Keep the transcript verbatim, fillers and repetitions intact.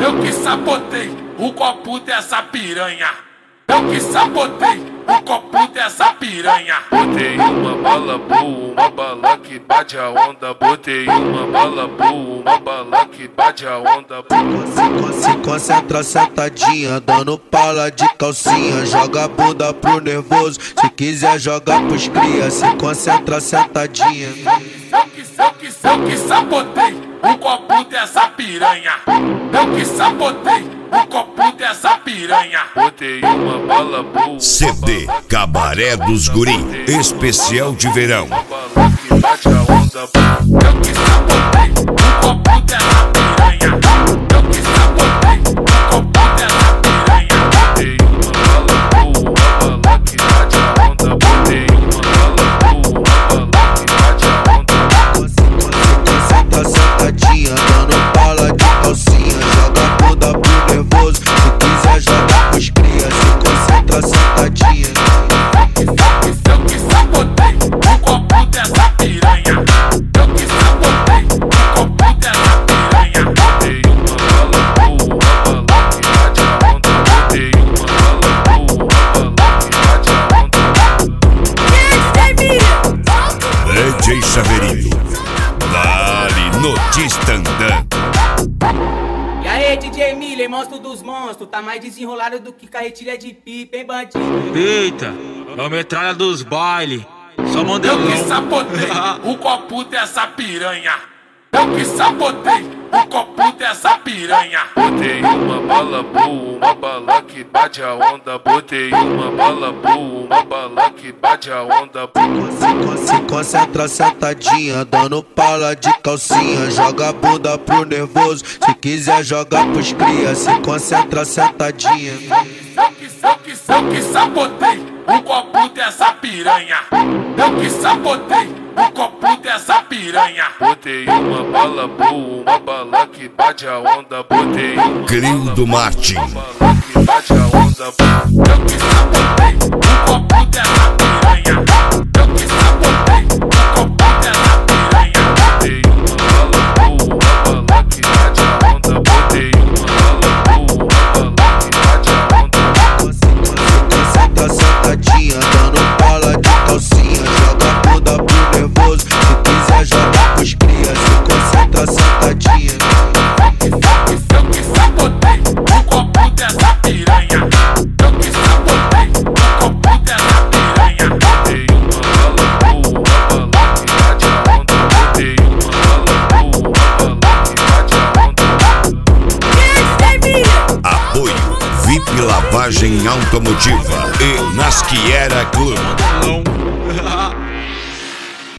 Eu que sabotei o copo dessa piranha. Eu que sabotei o copo dessa piranha. Botei uma bala boa, uma bala que bate a onda. Botei uma bala boa, uma bala que bate a onda. Se concentra sentadinha, dando pala de calcinha. Joga a bunda pro nervoso, se quiser joga pros cria. Se concentra sentadinha. Eu que, eu que, eu que sabotei o copo dessa piranha. Eu que sabotei o copo dessa piranha. Botei uma bala boa. C D Cabaré dos Guri, especial de verão. Uma bala que bate a onda. Eu que sabotei o copo dessa piranha. Eu que sabotei o copo dessa piranha. Botei uma bala boa, uma bala que bate a onda. Botei uma bala boa, uma bala que bate a onda. Se concentra sentadinha, dando pala de calcinha. Joga a bunda pro nervoso, se quiser joga pros cria. Se concentra sentadinha. Eu que sabotei o copo dessa piranha. Eu que sabotei o copo dessa piranha. Botei uma bala boa, uma bala que bate a onda. Botei uma bala boa, uma bala que bate a onda. D J Chaveirinho, Dali no Tistandã. E aí, D J Miller, monstro dos monstros, tá mais desenrolado do que carretilha de pipa, hein, bandido? Eita, é o metralha dos baile, só modelão. Eu que sabotei o copo dessa piranha. Eu que sabotei o copo dessa piranha. Botei uma bala boa, uma bala que bate a onda. Botei uma bala boa, uma bala que bate a onda. Se concentra sentadinha, dando pala de calcinha. Joga a bunda pro nervoso, se quiser joga pros cria. Se concentra sentadinha. Eu que, eu que, eu que sabotei o copo dessa piranha. Eu que sabotei o copo dessa piranha. Botei uma bala boa, uma bala que bate a onda. Botei uma Grilo do Martin. bala que bate a onda. Eu que sabotei o copo dessa piranha. Eu que sabotei o copo dessa piranha. Botei uma bala boa, uma bala que bate a onda. Botei uma bala boa, uma bala que bate a onda. Se concentra sentadinha, dando pala de calcinha. Joga a bunda pro nervoso, se quiser joga pros cria. Se concentra sentadinha. Eu que sabotei o copo dessa piranha. Eu que sabotei o copo dessa piranha. Botei uma bala boa, uma bala que bate a onda. Botei uma bala boa, uma bala que bate a onda. Apoio V I P Lavagem Automotiva e Nasquiera Clube.